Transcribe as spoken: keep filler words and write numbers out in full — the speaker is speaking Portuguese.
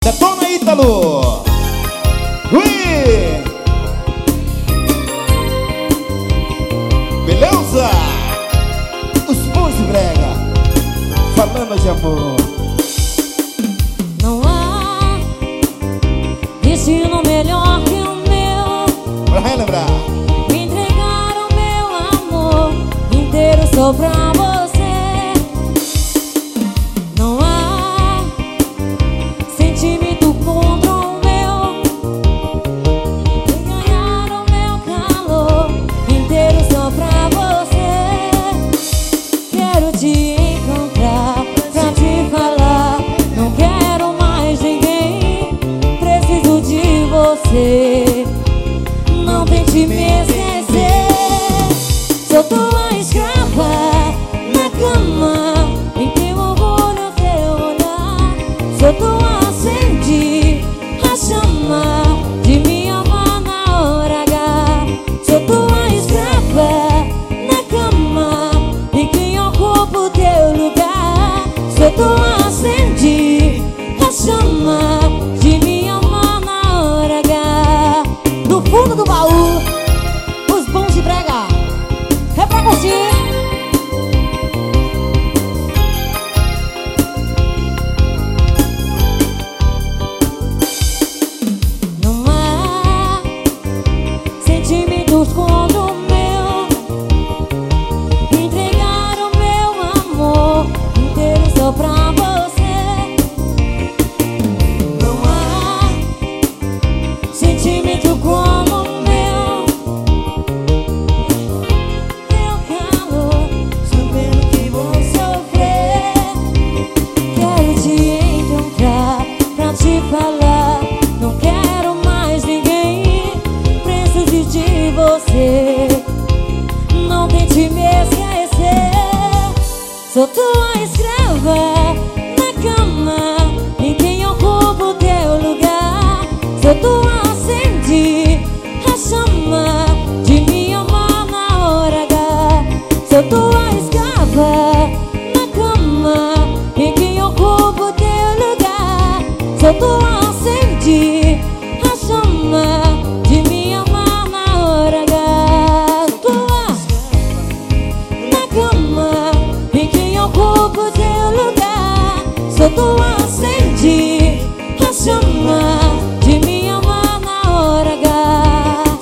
Detona, Ítalo. Ui! Beleza? Os bons de brega falando de amor. Não há destino melhor que o meu Pra relembrar. entregar o meu amor inteiro só pra você. Não há sentimento contra o meu e ganhar o meu calor inteiro só pra você. Quero te encontrar pra te falar, não quero mais ninguém, preciso de você. Não tente me esquecer, sou tua escrava na cama, em teu orgulho, teu olhar. Sou tua acende a chama de me amar na hora H. Sou tua escrava na cama e quem ocupa o teu lugar. Sou tua acende a chama de me amar na hora H. Do fundo do baú, os bons de brega, é pra curtir. Não há sentimentos contra o meu, entregar o meu amor inteiro só pra você. Não há sentimento como o meu, teu calor, sabendo que vou sofrer. Quero te encontrar pra te falar, não quero mais ninguém, preciso de você. Não tente me esquecer, sou tua